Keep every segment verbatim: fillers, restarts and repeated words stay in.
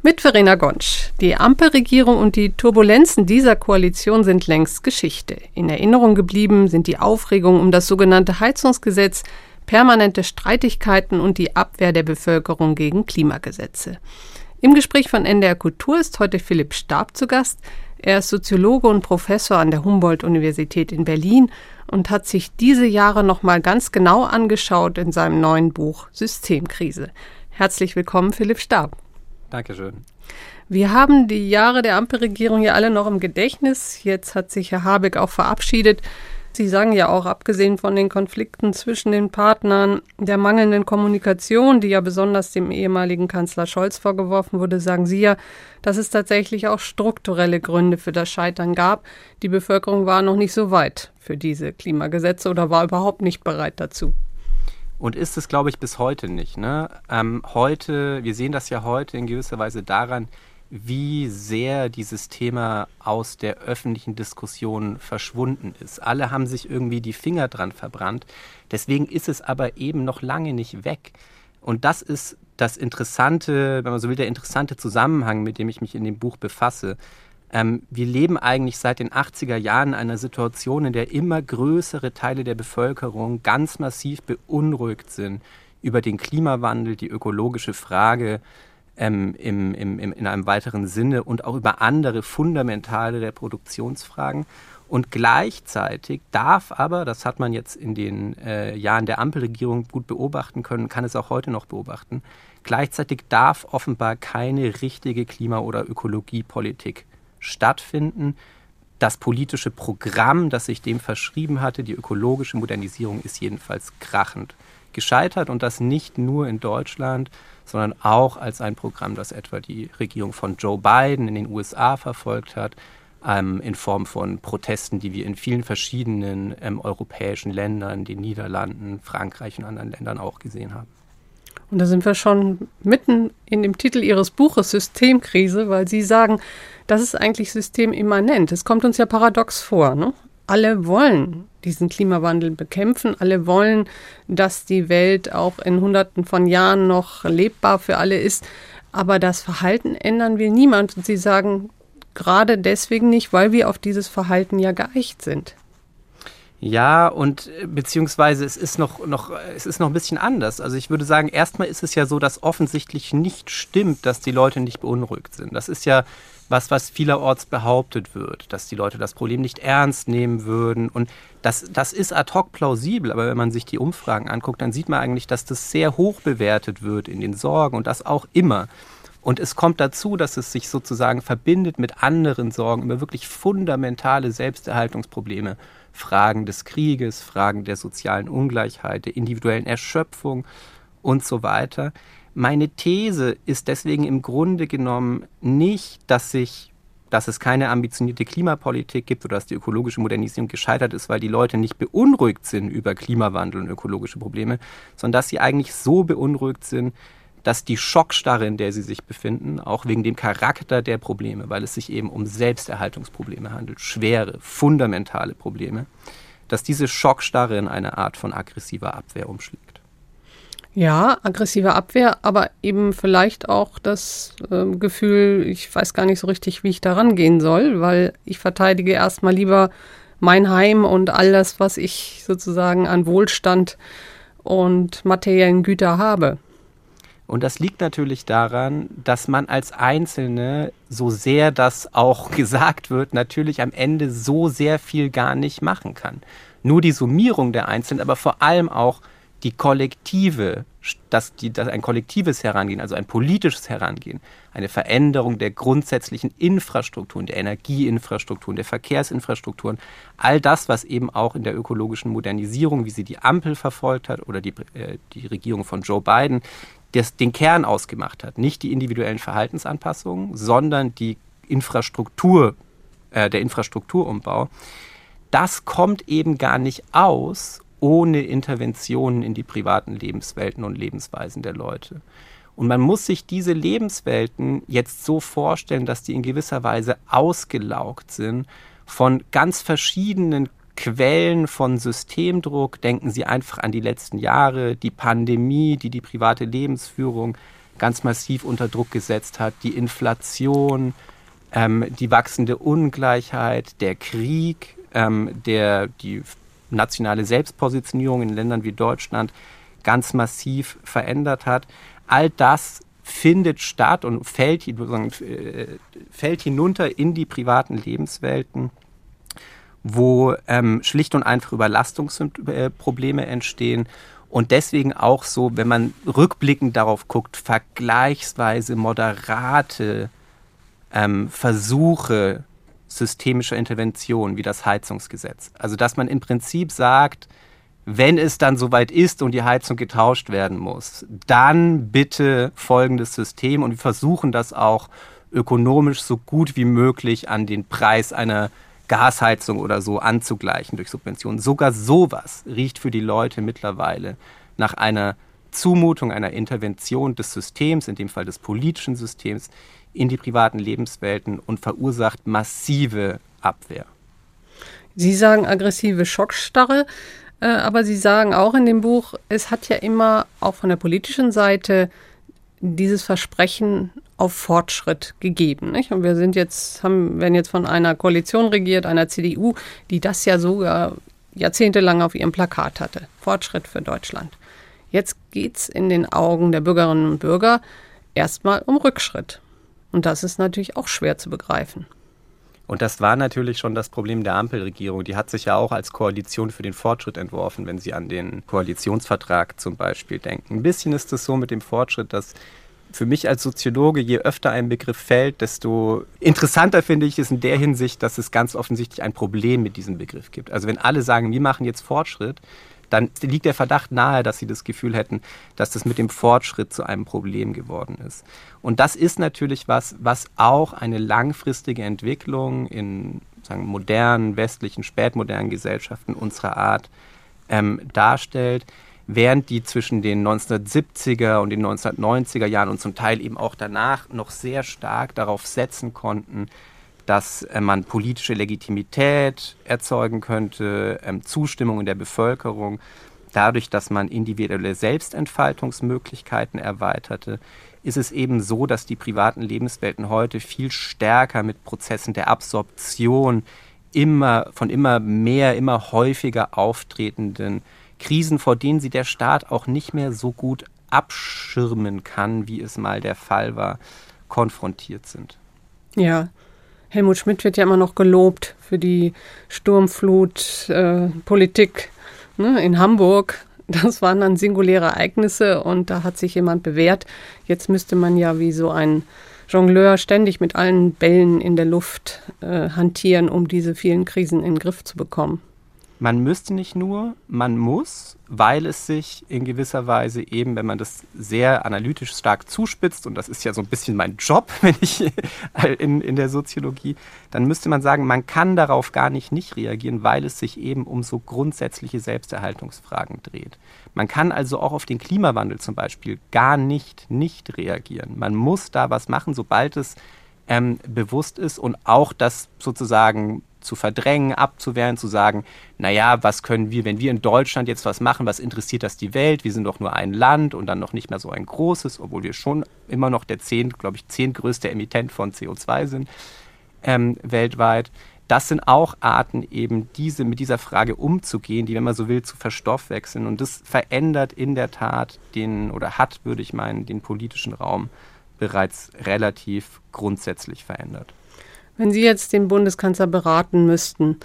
Mit Verena Gontsch. Die Ampelregierung und die Turbulenzen dieser Koalition sind längst Geschichte. In Erinnerung geblieben sind die Aufregung um das sogenannte Heizungsgesetz, permanente Streitigkeiten und die Abwehr der Bevölkerung gegen Klimagesetze. Im Gespräch von N D R Kultur ist heute Philipp Stab zu Gast. Er ist Soziologe und Professor an der Humboldt-Universität in Berlin und hat sich diese Jahre noch mal ganz genau angeschaut in seinem neuen Buch Systemkrise. Herzlich willkommen, Philipp Stab. Dankeschön. Wir haben die Jahre der Ampelregierung ja alle noch im Gedächtnis. Jetzt hat sich Herr Habeck auch verabschiedet. Sie sagen ja auch, abgesehen von den Konflikten zwischen den Partnern, der mangelnden Kommunikation, die ja besonders dem ehemaligen Kanzler Scholz vorgeworfen wurde, sagen Sie ja, dass es tatsächlich auch strukturelle Gründe für das Scheitern gab. Die Bevölkerung war noch nicht so weit für diese Klimagesetze oder war überhaupt nicht bereit dazu. Und ist es, glaube ich, bis heute nicht. Ne? Ähm, heute, wir sehen das ja heute in gewisser Weise daran, wie sehr dieses Thema aus der öffentlichen Diskussion verschwunden ist. Alle haben sich irgendwie die Finger dran verbrannt. Deswegen ist es aber eben noch lange nicht weg. Und das ist das interessante, wenn man so will, der interessante Zusammenhang, mit dem ich mich in dem Buch befasse. Ähm, wir leben eigentlich seit den achtziger Jahren in einer Situation, in der immer größere Teile der Bevölkerung ganz massiv beunruhigt sind über den Klimawandel, die ökologische Frage ähm, im, im, im, in einem weiteren Sinne und auch über andere fundamentale Reproduktionsfragen. Und gleichzeitig darf aber, das hat man jetzt in den äh, Jahren der Ampelregierung gut beobachten können, kann es auch heute noch beobachten, gleichzeitig darf offenbar keine richtige Klima- oder Ökologiepolitik stattfinden. Das politische Programm, das sich dem verschrieben hatte, die ökologische Modernisierung, ist jedenfalls krachend gescheitert und das nicht nur in Deutschland, sondern auch als ein Programm, das etwa die Regierung von Joe Biden in den U S A verfolgt hat, ähm, in Form von Protesten, die wir in vielen verschiedenen ähm, europäischen Ländern, den Niederlanden, Frankreich und anderen Ländern auch gesehen haben. Und da sind wir schon mitten in dem Titel Ihres Buches Systemkrise, weil Sie sagen, das ist eigentlich systemimmanent. Es kommt uns ja paradox vor, ne? Alle wollen diesen Klimawandel bekämpfen. Alle wollen, dass die Welt auch in Hunderten von Jahren noch lebbar für alle ist. Aber das Verhalten ändern will niemand. Und Sie sagen gerade deswegen nicht, weil wir auf dieses Verhalten ja geeicht sind. Ja, und beziehungsweise es ist noch, noch, es ist noch ein bisschen anders. Also ich würde sagen, erstmal ist es ja so, dass offensichtlich nicht stimmt, dass die Leute nicht beunruhigt sind. Das ist ja was, was vielerorts behauptet wird, dass die Leute das Problem nicht ernst nehmen würden. Und das, das ist ad hoc plausibel, aber wenn man sich die Umfragen anguckt, dann sieht man eigentlich, dass das sehr hoch bewertet wird in den Sorgen und das auch immer. Und es kommt dazu, dass es sich sozusagen verbindet mit anderen Sorgen über wirklich fundamentale Selbsterhaltungsprobleme. Fragen des Krieges, Fragen der sozialen Ungleichheit, der individuellen Erschöpfung und so weiter. Meine These ist deswegen im Grunde genommen nicht, dass sich, dass es keine ambitionierte Klimapolitik gibt oder dass die ökologische Modernisierung gescheitert ist, weil die Leute nicht beunruhigt sind über Klimawandel und ökologische Probleme, sondern dass sie eigentlich so beunruhigt sind, dass die Schockstarre, in der sie sich befinden, auch wegen dem Charakter der Probleme, weil es sich eben um Selbsterhaltungsprobleme handelt, schwere, fundamentale Probleme, dass diese Schockstarre in eine Art von aggressiver Abwehr umschlägt. Ja, aggressive Abwehr, aber eben vielleicht auch das äh, Gefühl, ich weiß gar nicht so richtig, wie ich da rangehen soll, weil ich verteidige erstmal lieber mein Heim und all das, was ich sozusagen an Wohlstand und materiellen Güter habe. Und das liegt natürlich daran, dass man als Einzelne, so sehr das auch gesagt wird, natürlich am Ende so sehr viel gar nicht machen kann. Nur die Summierung der Einzelnen, aber vor allem auch die kollektive, dass, die, dass ein kollektives Herangehen, also ein politisches Herangehen, eine Veränderung der grundsätzlichen Infrastrukturen, der Energieinfrastrukturen, der Verkehrsinfrastrukturen, all das, was eben auch in der ökologischen Modernisierung, wie sie die Ampel verfolgt hat oder die, äh, die Regierung von Joe Biden, das den Kern ausgemacht hat. Nicht die individuellen Verhaltensanpassungen, sondern die Infrastruktur, äh, der Infrastrukturumbau. Das kommt eben gar nicht aus ohne Interventionen in die privaten Lebenswelten und Lebensweisen der Leute. Und man muss sich diese Lebenswelten jetzt so vorstellen, dass die in gewisser Weise ausgelaugt sind von ganz verschiedenen Quellen von Systemdruck. Denken Sie einfach an die letzten Jahre, die Pandemie, die die private Lebensführung ganz massiv unter Druck gesetzt hat, die Inflation, ähm, die wachsende Ungleichheit, der Krieg, ähm, der die nationale Selbstpositionierung in Ländern wie Deutschland ganz massiv verändert hat. All das findet statt und fällt, fällt hinunter in die privaten Lebenswelten, wo ähm, schlicht und einfach Überlastungsprobleme entstehen und deswegen auch so, wenn man rückblickend darauf guckt, vergleichsweise moderate ähm, Versuche systemischer Intervention wie das Heizungsgesetz. Also dass man im Prinzip sagt, wenn es dann soweit ist und die Heizung getauscht werden muss, dann bitte folgendes System und wir versuchen das auch ökonomisch so gut wie möglich an den Preis einer Gasheizung oder so anzugleichen durch Subventionen. Sogar sowas riecht für die Leute mittlerweile nach einer Zumutung, einer Intervention des Systems, in dem Fall des politischen Systems, in die privaten Lebenswelten und verursacht massive Abwehr. Sie sagen aggressive Schockstarre. Aber Sie sagen auch in dem Buch, es hat ja immer auch von der politischen Seite dieses Versprechen auf Fortschritt gegeben, nicht? Und wir sind jetzt, haben, werden jetzt von einer Koalition regiert, einer C D U, die das ja sogar jahrzehntelang auf ihrem Plakat hatte. Fortschritt für Deutschland. Jetzt geht es in den Augen der Bürgerinnen und Bürger erstmal um Rückschritt. Und das ist natürlich auch schwer zu begreifen. Und das war natürlich schon das Problem der Ampelregierung. Die hat sich ja auch als Koalition für den Fortschritt entworfen, wenn Sie an den Koalitionsvertrag zum Beispiel denken. Ein bisschen ist es so mit dem Fortschritt, dass für mich als Soziologe, je öfter ein Begriff fällt, desto interessanter finde ich es in der Hinsicht, dass es ganz offensichtlich ein Problem mit diesem Begriff gibt. Also wenn alle sagen, wir machen jetzt Fortschritt, dann liegt der Verdacht nahe, dass sie das Gefühl hätten, dass das mit dem Fortschritt zu einem Problem geworden ist. Und das ist natürlich was, was auch eine langfristige Entwicklung in sagen, modernen, westlichen, spätmodernen Gesellschaften unserer Art ähm, darstellt, während die zwischen den neunzehnhundertsiebziger und den neunzehnhundertneunziger Jahren und zum Teil eben auch danach noch sehr stark darauf setzen konnten, dass man politische Legitimität erzeugen könnte, ähm, Zustimmung in der Bevölkerung, dadurch, dass man individuelle Selbstentfaltungsmöglichkeiten erweiterte, ist es eben so, dass die privaten Lebenswelten heute viel stärker mit Prozessen der Absorption immer von immer mehr, immer häufiger auftretenden Krisen, vor denen sie der Staat auch nicht mehr so gut abschirmen kann, wie es mal der Fall war, konfrontiert sind. Ja. Helmut Schmidt wird ja immer noch gelobt für die Sturmflut-Politik äh, ne, in Hamburg. Das waren dann singuläre Ereignisse und da hat sich jemand bewährt. Jetzt müsste man ja wie so ein Jongleur ständig mit allen Bällen in der Luft äh, hantieren, um diese vielen Krisen in den Griff zu bekommen. Man müsste nicht nur, man muss, weil es sich in gewisser Weise eben, wenn man das sehr analytisch stark zuspitzt, und das ist ja so ein bisschen mein Job, wenn ich in, in der Soziologie, dann müsste man sagen, man kann darauf gar nicht nicht reagieren, weil es sich eben um so grundsätzliche Selbsterhaltungsfragen dreht. Man kann also auch auf den Klimawandel zum Beispiel gar nicht nicht reagieren. Man muss da was machen, sobald es ähm, bewusst ist und auch das sozusagen zu verdrängen, abzuwehren, zu sagen, naja, was können wir, wenn wir in Deutschland jetzt was machen, was interessiert das die Welt? Wir sind doch nur ein Land und dann noch nicht mehr so ein großes, obwohl wir schon immer noch der zehnt, glaube ich, zehntgrößte Emittent von C O zwei sind ähm, weltweit. Das sind auch Arten, eben diese mit dieser Frage umzugehen, die, wenn man so will, zu verstoffwechseln. Und das verändert in der Tat den, oder hat, würde ich meinen, den politischen Raum bereits relativ grundsätzlich verändert. Wenn Sie jetzt den Bundeskanzler beraten müssten,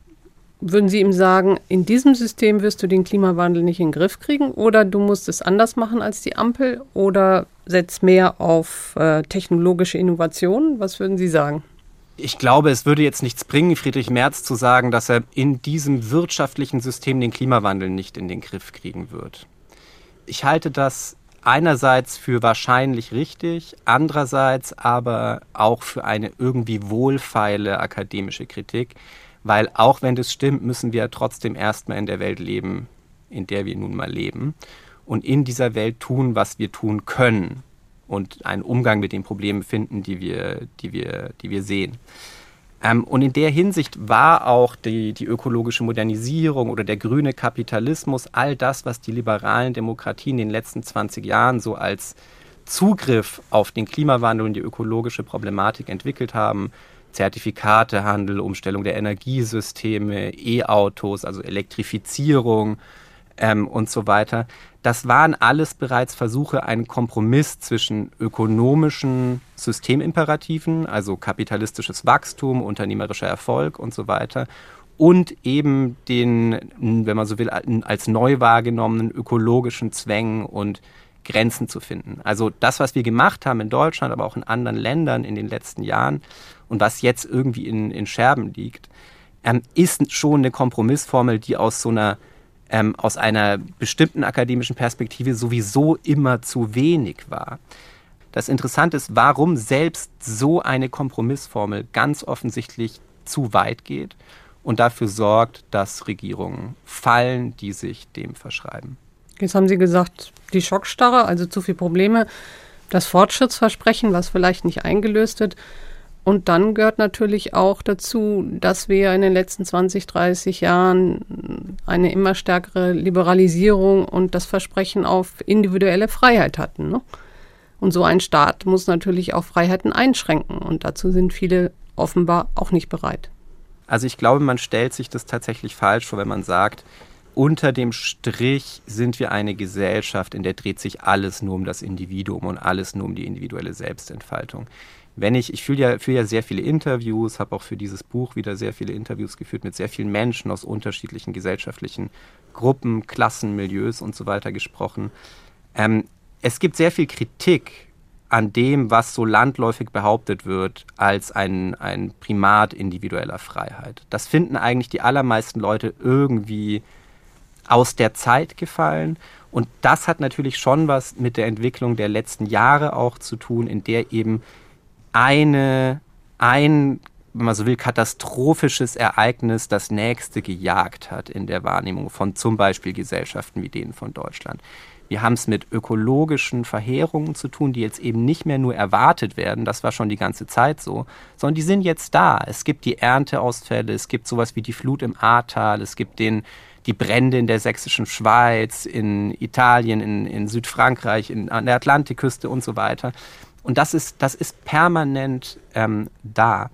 würden Sie ihm sagen, in diesem System wirst du den Klimawandel nicht in den Griff kriegen oder du musst es anders machen als die Ampel oder setz mehr auf äh, technologische Innovationen? Was würden Sie sagen? Ich glaube, es würde jetzt nichts bringen, Friedrich Merz zu sagen, dass er in diesem wirtschaftlichen System den Klimawandel nicht in den Griff kriegen wird. Ich halte das einerseits für wahrscheinlich richtig, andererseits aber auch für eine irgendwie wohlfeile akademische Kritik, weil auch wenn das stimmt, müssen wir trotzdem erstmal in der Welt leben, in der wir nun mal leben und in dieser Welt tun, was wir tun können und einen Umgang mit den Problemen finden, die wir, die wir, die wir sehen. Ähm, und in der Hinsicht war auch die, die ökologische Modernisierung oder der grüne Kapitalismus, all das, was die liberalen Demokratien in den letzten zwanzig Jahren so als Zugriff auf den Klimawandel und die ökologische Problematik entwickelt haben. Zertifikatehandel, Umstellung der Energiesysteme, E-Autos, also Elektrifizierung ähm, und so weiter. Das waren alles bereits Versuche, einen Kompromiss zwischen ökonomischen Systemimperativen, also kapitalistisches Wachstum, unternehmerischer Erfolg und so weiter, und eben den, wenn man so will, als neu wahrgenommenen ökologischen Zwängen und Grenzen zu finden. Also das, was wir gemacht haben in Deutschland, aber auch in anderen Ländern in den letzten Jahren und was jetzt irgendwie in, in Scherben liegt, ähm, ist schon eine Kompromissformel, die aus so einer ähm, aus einer bestimmten akademischen Perspektive sowieso immer zu wenig war. Das Interessante ist, warum selbst so eine Kompromissformel ganz offensichtlich zu weit geht und dafür sorgt, dass Regierungen fallen, die sich dem verschreiben. Jetzt haben Sie gesagt, die Schockstarre, also zu viele Probleme, das Fortschrittsversprechen, was vielleicht nicht eingelöst wird. Und dann gehört natürlich auch dazu, dass wir in den letzten zwanzig, dreißig Jahren eine immer stärkere Liberalisierung und das Versprechen auf individuelle Freiheit hatten, ne? Und so ein Staat muss natürlich auch Freiheiten einschränken. Und dazu sind viele offenbar auch nicht bereit. Also ich glaube, man stellt sich das tatsächlich falsch vor, wenn man sagt, unter dem Strich sind wir eine Gesellschaft, in der dreht sich alles nur um das Individuum und alles nur um die individuelle Selbstentfaltung. Wenn ich, ich führe ja, führe ja sehr viele Interviews, habe auch für dieses Buch wieder sehr viele Interviews geführt, mit sehr vielen Menschen aus unterschiedlichen gesellschaftlichen Gruppen, Klassen, Milieus und so weiter gesprochen. Ähm, es gibt sehr viel Kritik an dem, was so landläufig behauptet wird, als ein, ein Primat individueller Freiheit. Das finden eigentlich die allermeisten Leute irgendwie aus der Zeit gefallen. Und das hat natürlich schon was mit der Entwicklung der letzten Jahre auch zu tun, in der eben eine, ein, wenn man so will, katastrophisches Ereignis das nächste gejagt hat in der Wahrnehmung von zum Beispiel Gesellschaften wie denen von Deutschland. Wir haben es mit ökologischen Verheerungen zu tun, die jetzt eben nicht mehr nur erwartet werden, das war schon die ganze Zeit so, sondern die sind jetzt da. Es gibt die Ernteausfälle, es gibt sowas wie die Flut im Ahrtal, es gibt den, die Brände in der sächsischen Schweiz, in Italien, in, in Südfrankreich, in, an der Atlantikküste und so weiter. Und das ist, das ist permanent ähm, da.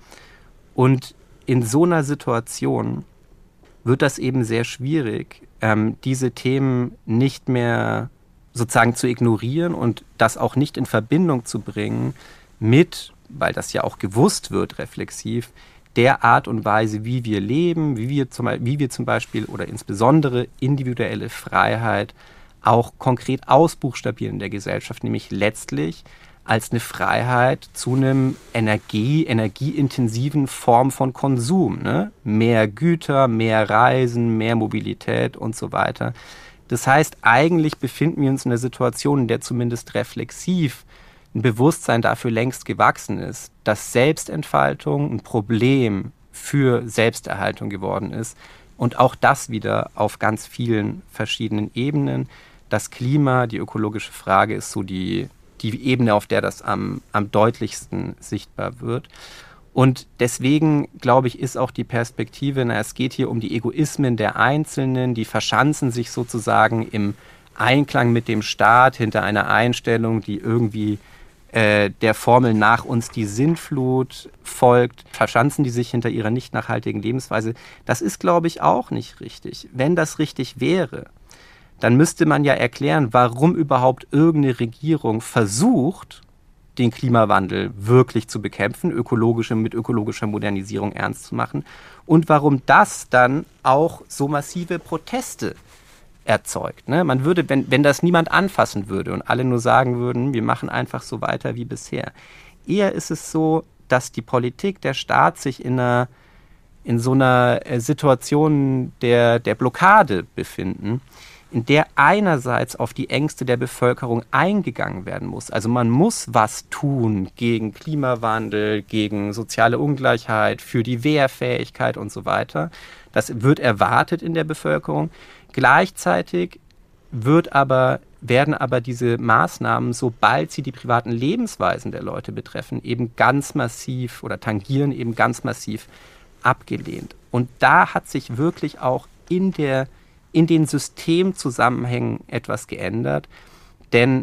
Und in so einer Situation wird das eben sehr schwierig, ähm, diese Themen nicht mehr sozusagen zu ignorieren und das auch nicht in Verbindung zu bringen mit, weil das ja auch gewusst wird, reflexiv, der Art und Weise, wie wir leben, wie wir zum, wie wir zum Beispiel oder insbesondere individuelle Freiheit auch konkret ausbuchstabieren in der Gesellschaft, nämlich letztlich als eine Freiheit zu einem Energie, energieintensiven Form von Konsum. Ne? Mehr Güter, mehr Reisen, mehr Mobilität und so weiter. Das heißt, eigentlich befinden wir uns in einer Situation, in der zumindest reflexiv ein Bewusstsein dafür längst gewachsen ist, dass Selbstentfaltung ein Problem für Selbsterhaltung geworden ist. Und auch das wieder auf ganz vielen verschiedenen Ebenen. Das Klima, die ökologische Frage ist so die die Ebene, auf der das am, am deutlichsten sichtbar wird. Und deswegen, glaube ich, ist auch die Perspektive, na, es geht hier um die Egoismen der Einzelnen, die verschanzen sich sozusagen im Einklang mit dem Staat hinter einer Einstellung, die irgendwie äh, der Formel nach uns die Sintflut folgt, verschanzen die sich hinter ihrer nicht nachhaltigen Lebensweise. Das ist, glaube ich, auch nicht richtig. Wenn das richtig wäre, dann müsste man ja erklären, warum überhaupt irgendeine Regierung versucht, den Klimawandel wirklich zu bekämpfen, ökologische, mit ökologischer Modernisierung ernst zu machen und warum das dann auch so massive Proteste erzeugt. Ne? Man würde, wenn, wenn das niemand anfassen würde und alle nur sagen würden, wir machen einfach so weiter wie bisher. Eher ist es so, dass die Politik, der Staat sich in einer, in so einer Situation der, der Blockade befinden, in der einerseits auf die Ängste der Bevölkerung eingegangen werden muss. Also man muss was tun gegen Klimawandel, gegen soziale Ungleichheit, für die Wehrfähigkeit und so weiter. Das wird erwartet in der Bevölkerung. Gleichzeitig wird aber, werden aber diese Maßnahmen, sobald sie die privaten Lebensweisen der Leute betreffen, eben ganz massiv oder tangieren eben ganz massiv abgelehnt. Und da hat sich wirklich auch in der in den Systemzusammenhängen etwas geändert, denn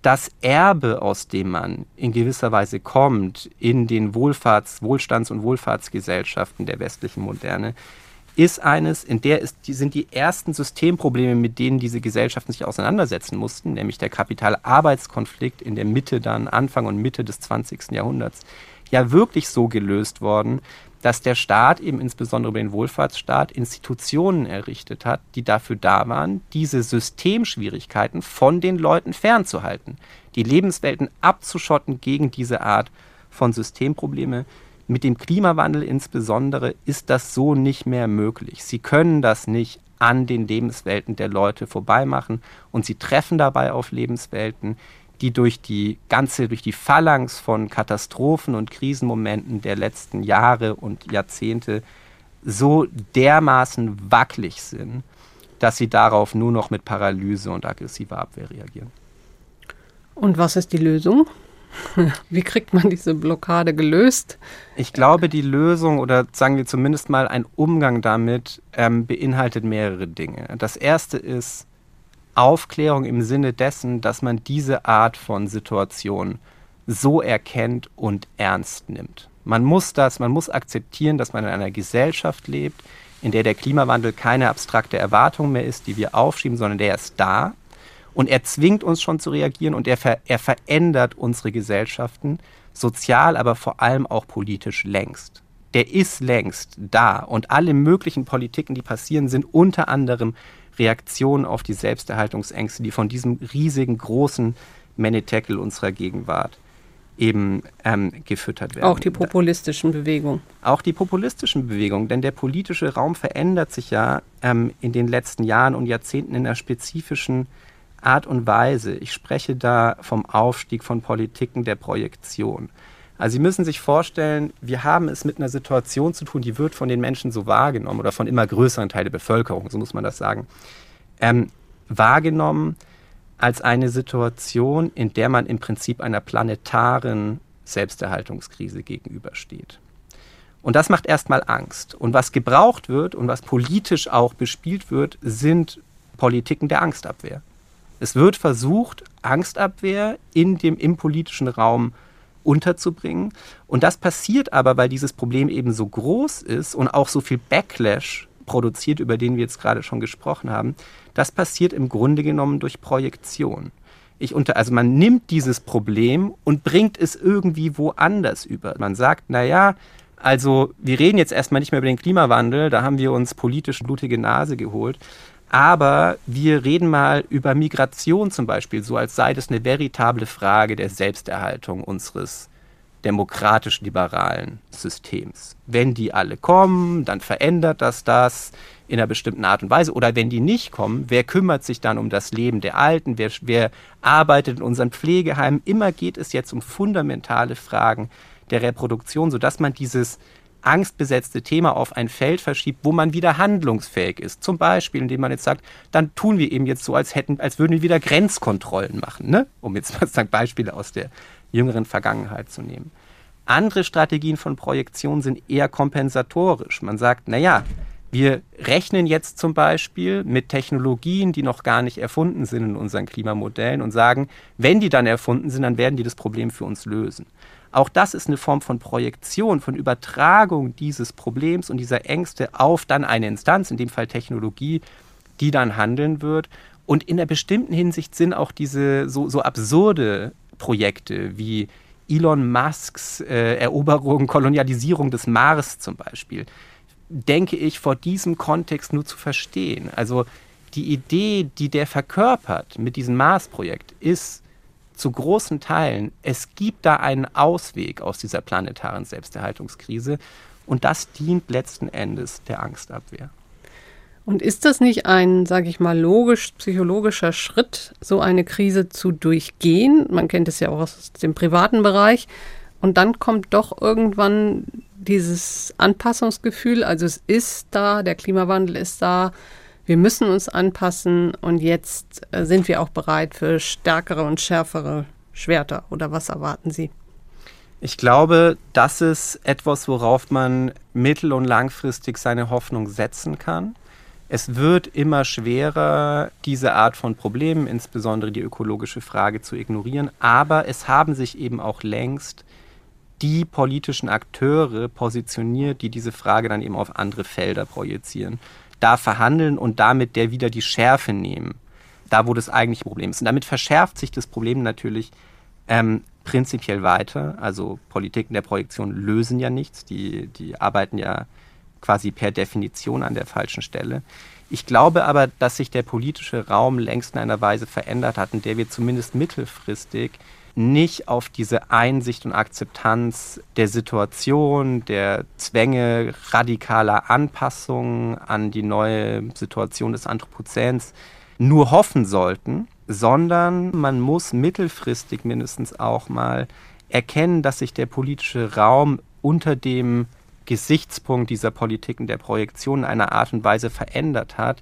das Erbe, aus dem man in gewisser Weise kommt, in den Wohlfahrts-, Wohlstands- und Wohlfahrtsgesellschaften der westlichen Moderne, ist eines, in der ist, die sind die ersten Systemprobleme, mit denen diese Gesellschaften sich auseinandersetzen mussten, nämlich der Kapital-Arbeitskonflikt in der Mitte dann, Anfang und Mitte des zwanzigsten Jahrhunderts, ja wirklich so gelöst worden, dass der Staat, eben insbesondere den Wohlfahrtsstaat, Institutionen errichtet hat, die dafür da waren, diese Systemschwierigkeiten von den Leuten fernzuhalten, die Lebenswelten abzuschotten gegen diese Art von Systemprobleme. Mit dem Klimawandel insbesondere ist das so nicht mehr möglich. Sie können das nicht an den Lebenswelten der Leute vorbeimachen und sie treffen dabei auf Lebenswelten, die durch die ganze, durch die Phalanx von Katastrophen und Krisenmomenten der letzten Jahre und Jahrzehnte so dermaßen wackelig sind, dass sie darauf nur noch mit Paralyse und aggressiver Abwehr reagieren. Und was ist die Lösung? Wie kriegt man diese Blockade gelöst? Ich glaube, die Lösung oder sagen wir zumindest mal ein Umgang damit ähm, beinhaltet mehrere Dinge. Das erste ist Aufklärung im Sinne dessen, dass man diese Art von Situation so erkennt und ernst nimmt. Man muss das, man muss akzeptieren, dass man in einer Gesellschaft lebt, in der der Klimawandel keine abstrakte Erwartung mehr ist, die wir aufschieben, sondern der ist da. Und er zwingt uns schon zu reagieren und er, ver- er verändert unsere Gesellschaften, sozial, aber vor allem auch politisch längst. Der ist längst da und alle möglichen Politiken, die passieren, sind unter anderem Reaktionen auf die Selbsterhaltungsängste, die von diesem riesigen, großen Menetekel unserer Gegenwart eben ähm, gefüttert werden. Auch die populistischen Bewegungen. Auch die populistischen Bewegungen, denn der politische Raum verändert sich ja ähm, in den letzten Jahren und Jahrzehnten in einer spezifischen Art und Weise. Ich spreche da vom Aufstieg von Politiken der Projektion. Also Sie müssen sich vorstellen, wir haben es mit einer Situation zu tun, die wird von den Menschen so wahrgenommen oder von immer größeren Teilen der Bevölkerung, so muss man das sagen, ähm, wahrgenommen als eine Situation, in der man im Prinzip einer planetaren Selbsterhaltungskrise gegenübersteht. Und das macht erstmal Angst. Und was gebraucht wird und was politisch auch bespielt wird, sind Politiken der Angstabwehr. Es wird versucht, Angstabwehr in dem, im politischen Raum unterzubringen. Und das passiert aber, weil dieses Problem eben so groß ist und auch so viel Backlash produziert, über den wir jetzt gerade schon gesprochen haben. Das passiert im Grunde genommen durch Projektion. Ich unter, also man nimmt dieses Problem und bringt es irgendwie woanders über. Man sagt, naja, also wir reden jetzt erstmal nicht mehr über den Klimawandel, da haben wir uns politisch blutige Nase geholt. Aber wir reden mal über Migration zum Beispiel, so als sei das eine veritable Frage der Selbsterhaltung unseres demokratisch-liberalen Systems. Wenn die alle kommen, dann verändert das das in einer bestimmten Art und Weise. Oder wenn die nicht kommen, wer kümmert sich dann um das Leben der Alten? Wer, wer arbeitet in unseren Pflegeheimen? Immer geht es jetzt um fundamentale Fragen der Reproduktion, sodass man dieses angstbesetzte Thema auf ein Feld verschiebt, wo man wieder handlungsfähig ist. Zum Beispiel, indem man jetzt sagt, dann tun wir eben jetzt so, als hätten, als würden wir wieder Grenzkontrollen machen, ne? Um jetzt mal sagen, Beispiele aus der jüngeren Vergangenheit zu nehmen. Andere Strategien von Projektion sind eher kompensatorisch. Man sagt, naja, wir rechnen jetzt zum Beispiel mit Technologien, die noch gar nicht erfunden sind in unseren Klimamodellen und sagen, wenn die dann erfunden sind, dann werden die das Problem für uns lösen. Auch das ist eine Form von Projektion, von Übertragung dieses Problems und dieser Ängste auf dann eine Instanz, in dem Fall Technologie, die dann handeln wird. Und in einer bestimmten Hinsicht sind auch diese so, so absurde Projekte wie Elon Musks äh, Eroberung, Kolonialisierung des Mars zum Beispiel, denke ich, vor diesem Kontext nur zu verstehen. Also die Idee, die der verkörpert mit diesem Mars-Projekt, ist zu großen Teilen, es gibt da einen Ausweg aus dieser planetaren Selbsterhaltungskrise und das dient letzten Endes der Angstabwehr. Und ist das nicht ein, sage ich mal, logisch-psychologischer Schritt, so eine Krise zu durchgehen? Man kennt es ja auch aus dem privaten Bereich. Und dann kommt doch irgendwann dieses Anpassungsgefühl, also es ist da, der Klimawandel ist da, wir müssen uns anpassen und jetzt sind wir auch bereit für stärkere und schärfere Schwerter. Oder was erwarten Sie? Ich glaube, das ist etwas, worauf man mittel- und langfristig seine Hoffnung setzen kann. Es wird immer schwerer, diese Art von Problemen, insbesondere die ökologische Frage, zu ignorieren. Aber es haben sich eben auch längst die politischen Akteure positioniert, die diese Frage dann eben auf andere Felder projizieren, da verhandeln und damit der wieder die Schärfe nehmen, da wo das eigentliche Problem ist. Und damit verschärft sich das Problem natürlich ähm, prinzipiell weiter. Also Politiken der Projektion lösen ja nichts, die, die arbeiten ja quasi per Definition an der falschen Stelle. Ich glaube aber, dass sich der politische Raum längst in einer Weise verändert hat, in der wir zumindest mittelfristig nicht auf diese Einsicht und Akzeptanz der Situation, der Zwänge radikaler Anpassungen an die neue Situation des Anthropozäns nur hoffen sollten, sondern man muss mittelfristig mindestens auch mal erkennen, dass sich der politische Raum unter dem Gesichtspunkt dieser Politiken der Projektion in einer Art und Weise verändert hat,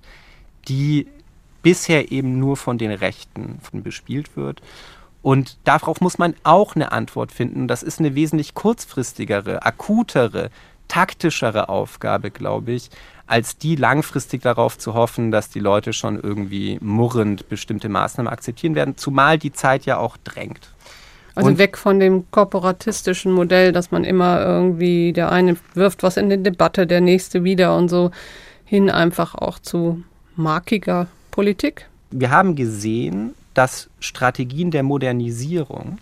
die bisher eben nur von den Rechten bespielt wird. Und darauf muss man auch eine Antwort finden. Das ist eine wesentlich kurzfristigere, akutere, taktischere Aufgabe, glaube ich, als die langfristig darauf zu hoffen, dass die Leute schon irgendwie murrend bestimmte Maßnahmen akzeptieren werden, zumal die Zeit ja auch drängt. Also und weg von dem korporatistischen Modell, dass man immer irgendwie, der eine wirft was in die Debatte, der nächste wieder und so, hin einfach auch zu markiger Politik. Wir haben gesehen, dass Strategien der Modernisierung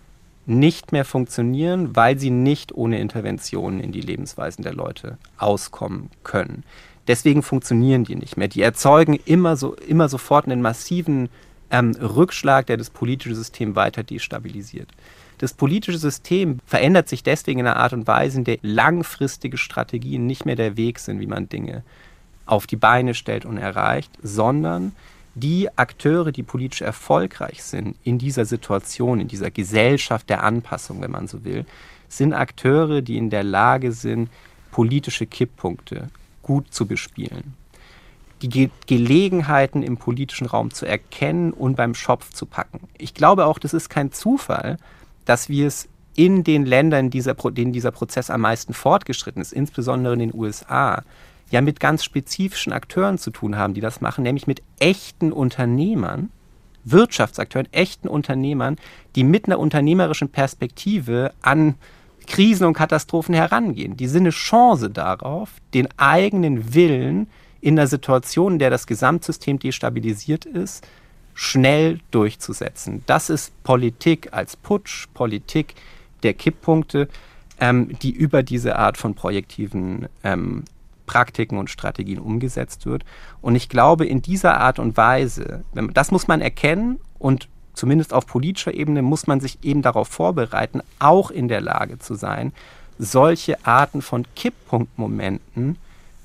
nicht mehr funktionieren, weil sie nicht ohne Interventionen in die Lebensweisen der Leute auskommen können. Deswegen funktionieren die nicht mehr. Die erzeugen immer, so, immer sofort einen massiven ähm, Rückschlag, der das politische System weiter destabilisiert. Das politische System verändert sich deswegen in einer Art und Weise, in der langfristige Strategien nicht mehr der Weg sind, wie man Dinge auf die Beine stellt und erreicht, sondern die Akteure, die politisch erfolgreich sind in dieser Situation, in dieser Gesellschaft der Anpassung, wenn man so will, sind Akteure, die in der Lage sind, politische Kipppunkte gut zu bespielen. Die Ge- Gelegenheiten im politischen Raum zu erkennen und beim Schopf zu packen. Ich glaube auch, das ist kein Zufall, dass wir es in den Ländern, dieser, denen dieser Prozess am meisten fortgeschritten ist, insbesondere in den U S A, ja mit ganz spezifischen Akteuren zu tun haben, die das machen, nämlich mit echten Unternehmern, Wirtschaftsakteuren, echten Unternehmern, die mit einer unternehmerischen Perspektive an Krisen und Katastrophen herangehen. Die sind eine Chance darauf, den eigenen Willen in einer Situation, in der das Gesamtsystem destabilisiert ist, schnell durchzusetzen. Das ist Politik als Putsch, Politik der Kipppunkte, ähm, die über diese Art von projektiven ähm, Praktiken und Strategien umgesetzt wird. Und ich glaube, in dieser Art und Weise, das muss man erkennen und zumindest auf politischer Ebene muss man sich eben darauf vorbereiten, auch in der Lage zu sein, solche Arten von Kipppunktmomenten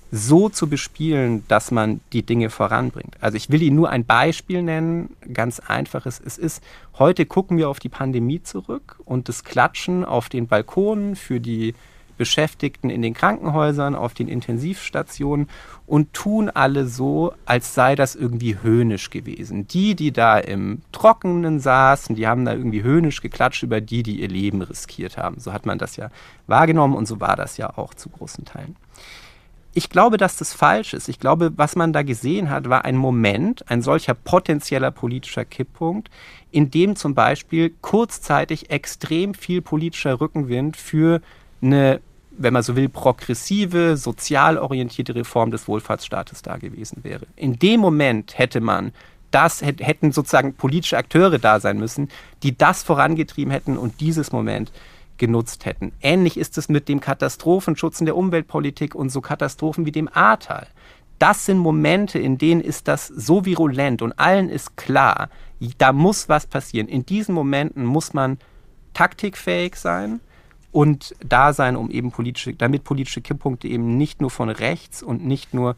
so zu bespielen, dass man die Dinge voranbringt. Also ich will Ihnen nur ein Beispiel nennen, ganz einfaches. Es ist, heute gucken wir auf die Pandemie zurück und das Klatschen auf den Balkonen für die Beschäftigten in den Krankenhäusern, auf den Intensivstationen und tun alle so, als sei das irgendwie höhnisch gewesen. Die, die da im Trockenen saßen, die haben da irgendwie höhnisch geklatscht über die, die ihr Leben riskiert haben. So hat man das ja wahrgenommen und so war das ja auch zu großen Teilen. Ich glaube, dass das falsch ist. Ich glaube, was man da gesehen hat, war ein Moment, ein solcher potenzieller politischer Kipppunkt, in dem zum Beispiel kurzzeitig extrem viel politischer Rückenwind für eine, wenn man so will, progressive, sozial orientierte Reform des Wohlfahrtsstaates da gewesen wäre. In dem Moment hätte man das, hätten sozusagen politische Akteure da sein müssen, die das vorangetrieben hätten und dieses Moment genutzt hätten. Ähnlich ist es mit dem Katastrophenschutz in der Umweltpolitik und so Katastrophen wie dem Ahrtal. Das sind Momente, in denen ist das so virulent und allen ist klar, da muss was passieren. In diesen Momenten muss man taktikfähig sein und da sein, um eben politische, damit politische Kipppunkte eben nicht nur von rechts und nicht nur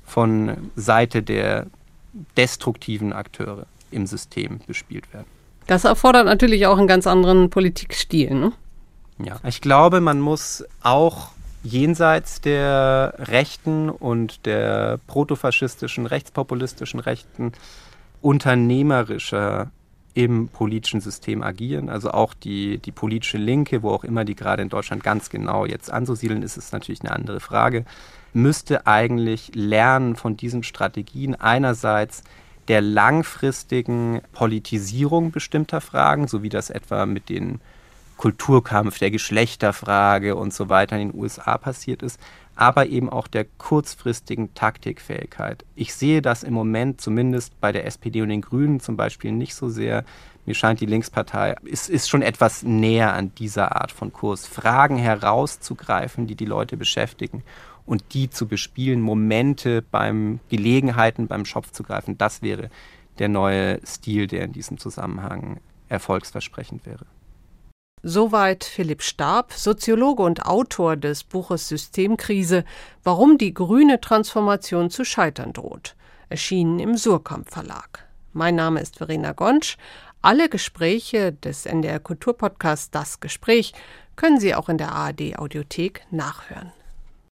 von Seite der destruktiven Akteure im System bespielt werden. Das erfordert natürlich auch einen ganz anderen Politikstil, ne? Ja, ich glaube, man muss auch jenseits der rechten und der protofaschistischen, rechtspopulistischen Rechten unternehmerischer im politischen System agieren. Also auch die, die politische Linke, wo auch immer die gerade in Deutschland ganz genau jetzt anzusiedeln ist, ist natürlich eine andere Frage, müsste eigentlich lernen von diesen Strategien einerseits der langfristigen Politisierung bestimmter Fragen, so wie das etwa mit dem Kulturkampf, der Geschlechterfrage und so weiter in den U S A passiert ist, aber eben auch der kurzfristigen Taktikfähigkeit. Ich sehe das im Moment zumindest bei der S P D und den Grünen zum Beispiel nicht so sehr. Mir scheint, die Linkspartei ist, ist schon etwas näher an dieser Art von Kurs. Fragen herauszugreifen, die die Leute beschäftigen und die zu bespielen, Momente beim Gelegenheiten beim Schopf zu greifen, das wäre der neue Stil, der in diesem Zusammenhang erfolgsversprechend wäre. Soweit Philipp Starb, Soziologe und Autor des Buches Systemkrise, warum die grüne Transformation zu scheitern droht, erschienen im Suhrkamp Verlag. Mein Name ist Verena Gonsch. Alle Gespräche des N D R Kulturpodcasts Das Gespräch können Sie auch in der A R D Audiothek nachhören.